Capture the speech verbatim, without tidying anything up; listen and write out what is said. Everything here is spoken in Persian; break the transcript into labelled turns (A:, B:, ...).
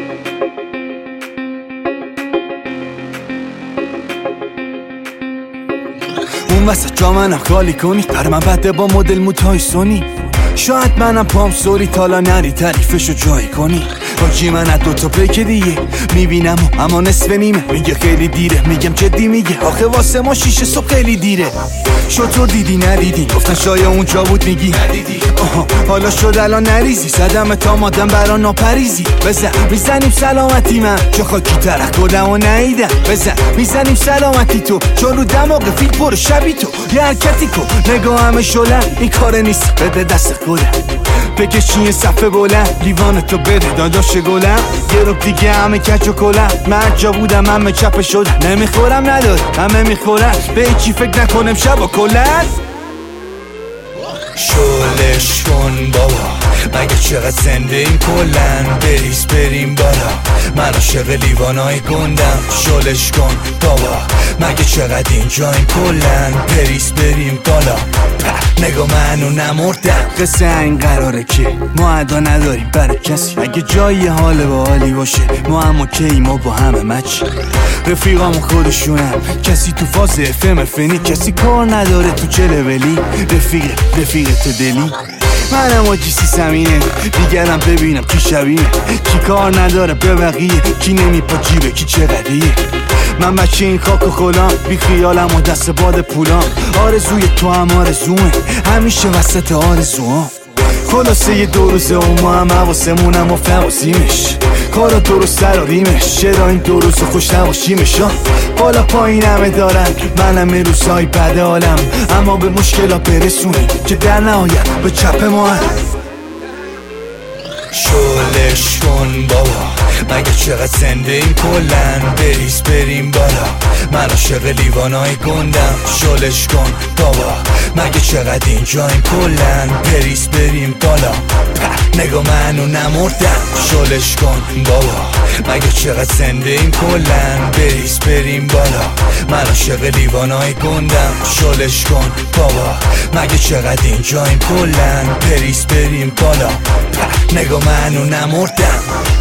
A: اون وسط جا منم خالی کنی، بر من بده با مدل موتای سونی. شاید منم پام سوری تالا نری تعریفشو جایی کنی. حاجی من از دوتا پیک دیگه میبینم اما نصف نیمه. میگه خیلی دیره، میگم جدی میگه آخه واسه ما شیشه صبح خیلی دیره. شطور دیدی ندیدی، گفتن شاید اونجا بود میگی ندیدی. آها حالا شد الان نریزی، زدم تا مادم برا ناپریزی. بزن میزنیم سلامتی من چون خاکی ترک کدم و نیدم. بزن میزنیم سلامتی تو چون رو دماغ فیل پر شبی تو. یه حرکتی کن نگاه همه شلن، این کار نیست بده دست خودم. بکشی یه صفحه بلند، لیوان تو بده داداش گلم. یه رو دیگه همه کج و کلم، من جا بودم همه چپه شدم. نمیخورم نداره همه میخورن، به هیچی فکر نکنم شب و کلن. شلش کن بابا مگه چقدر زنده این کلن. بریز بریم بالا من عاشق لیوانای گندم. شلش کن بابا مگه چقدر اینجا این کلن. بریز بریم بالا نگاه منو نمردم. قصه این قراره که ما ادا نداریم برای کسی. اگه جایی حال با حالی باشه ما هم اوکی، ما با همه مچ. رفیقامو خودشونم، کسی تو فاز افم فنی، کسی کار نداره تو چه لولی. رفیق رفیق تو دلی منم آجی سی سمینه، دیگرم ببینم کی شبیه. کی کار نداره به بقیه، کی نمیپا جیبه کی چقدریه. من بچه این خاک و خلام، بی خیالم و دست باد پولام. آرزوی تو هم آرزومه، همیشه وسط آرزوام. خلاصه یه دو روزه و ما هم حواسمونم و فواسیمش. کارا درست دراریمش، چرا این دو روز خوش نباشیمش. بالا پایین همه دارن، منم یه روزهای بد حالم. اما به مشکلات برسونیم که در نهایت به چپ ما هم. شلش کن بابا مگه چقدر زنده این کلن. بریز بریم بالا من عاشق لیوانای گندم. شلش کن بابا مگه چقدر اینجا این کلن. بریز بریم بالا نگاه منو نمردم. شلش کن بابا مگه چقدر زنده این کلن. بریز بریم بالا من عاشق لیوانای گندم. شلش کن بابا مگه چقدر اینجا این کلن. بریز بریم بالا نگاه منو نمردم.